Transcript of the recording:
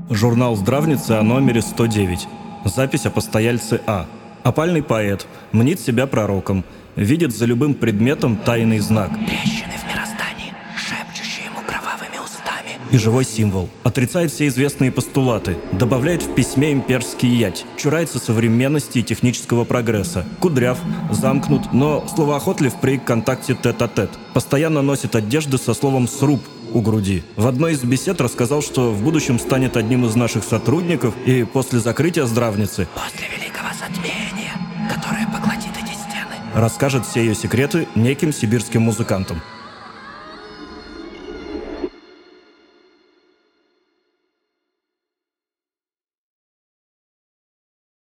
Журнал «Здравница» о номере 109. Запись о постояльце А. Опальный поэт, мнит себя пророком, видит за любым предметом тайный знак. Трещины в мироздании, шепчущие ему кровавыми устами. И живой символ. Отрицает все известные постулаты, добавляет в письме имперский ять, чурается современности и технического прогресса. Кудряв, замкнут, но словоохотлив при контакте тет-а-тет. Постоянно носит одежды со словом «сруб» у груди. В одной из бесед рассказал, что в будущем станет одним из наших сотрудников и после закрытия здравницы, После великого затмения, которое поглотит эти стены, расскажет все ее секреты неким сибирским музыкантам.